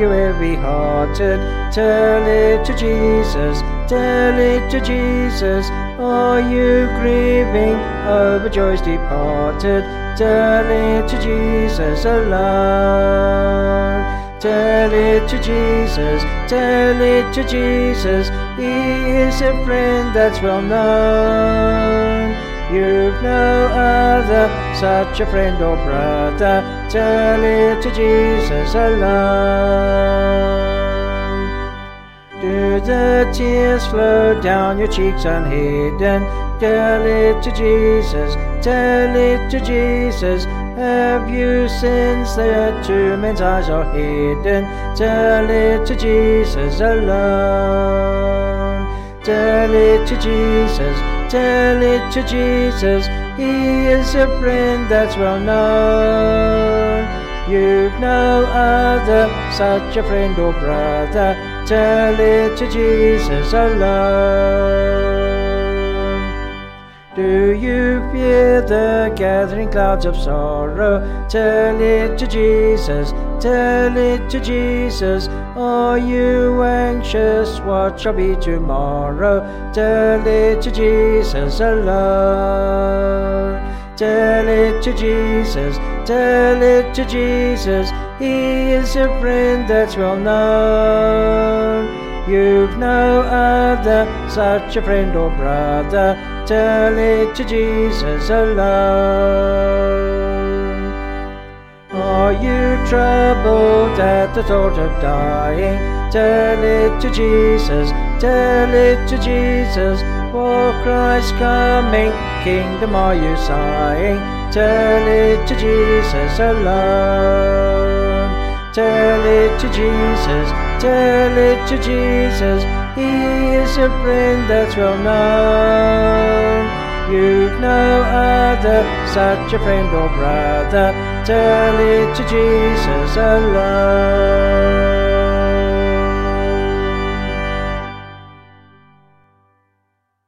you heavy-hearted? Tell it to Jesus, tell it to Jesus. Are you grieving over joys departed? Tell it to Jesus alone. Tell it to Jesus, tell it to Jesus. He is a friend that's well known. You've no other, such a friend or brother. Tell it to Jesus alone. Do the tears flow down your cheeks unhidden? Tell it to Jesus, tell it to Jesus. Have you sins that to men's eyes are hidden? Tell it to Jesus alone. Tell it to Jesus, tell it to Jesus. He is a friend that's well known. You've no other, such a friend or brother. Tell it to Jesus alone. Do you fear the gathering clouds of sorrow? Tell it to Jesus, tell it to Jesus. Are you anxious what shall be tomorrow? Tell it to Jesus alone. Tell it to Jesus, tell it to Jesus. He is a friend that's well known. You've no other, such a friend or brother. Tell it to Jesus alone. Are you troubled at the thought of dying? Tell it to Jesus, tell it to Jesus. For Christ's coming kingdom are you sighing? Tell it to Jesus alone. Tell it to Jesus, tell it to Jesus. He is a friend that's well known. You've no other, such a friend or brother. Tell it to Jesus alone.